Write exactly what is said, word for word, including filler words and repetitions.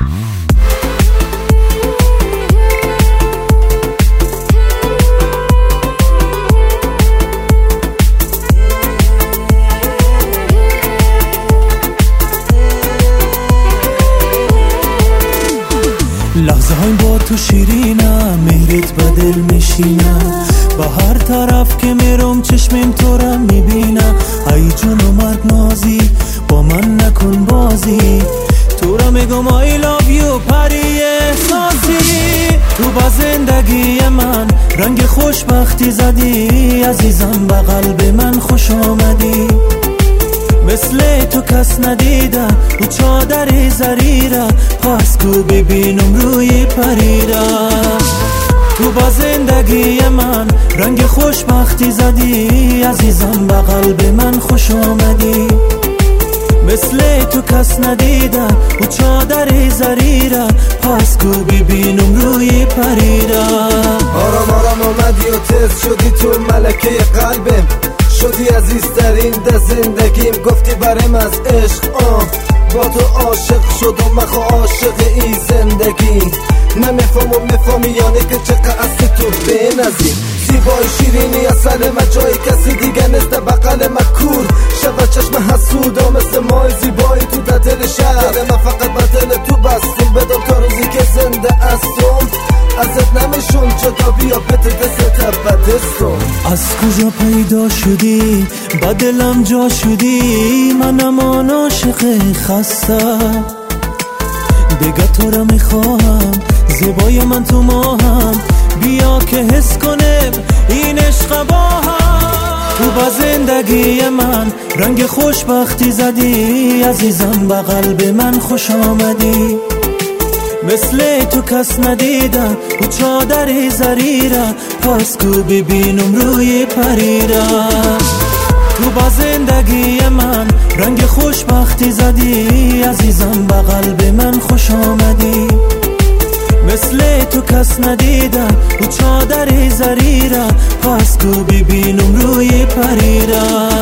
لحظه های با تو شیرینم، مهرت با دل میشینم، با هر طرف که میرم چشمیم تو را میبینم. ای جون و مرگ نازی با من نکن بازی، تو را میگم I love you پری احساسی. تو با زندگی من رنگ خوشبختی زدی، عزیزم با قلب من خوش آمدی. مثل تو کس ندیدم و چادر زریرم، پس کو ببینم روی پریرم. تو با زندگی من رنگ خوشبختی زدی، عزیزم با قلب من خوش آمدی. مثل تو کس ندیدم و چادر زریرم، پس کو ببینم روی پریرم. آرام آرام آمدی و تز شدی تو ملکه قلبم، شدی عزیزترین در زندگیم، گفتی برم از عشق آه با تو عاشق شدم، من خو عاشق این زندگی. نمیفهم و میفهمی یعنی که چقدر از تو بینزی. زیبای شیرینی اصل من جای کسی دیگه نیست، بقل من کور شود چشم حسودا مثل مای زیبایی تو در دل شهر من. فقط با دل تو بستم بدم تا روزی که زنده هستم، ازت نمیشون جدا بیا بده دست بدستم. از کجا پیدا شدی با دلم جا شدی، منم آن عاشق خسته دیگه تو را میخواهم، زیبای من تو ماهم، بیا که حس کنم این عشق با هم. تو با زندگی من رنگ خوشبختی زدی، عزیزم با قلب من خوش آمدی. مثل تو کس ندیدم و چادر زریرم، پس کو ببینم روی پریرم. تو با زندگی من رنگ خوشبختی زدی، عزیزم با قلب من خوش آمدی. مثل تو کس ندیدم و چادر زریرم، پس کو ببینم روی پریرم.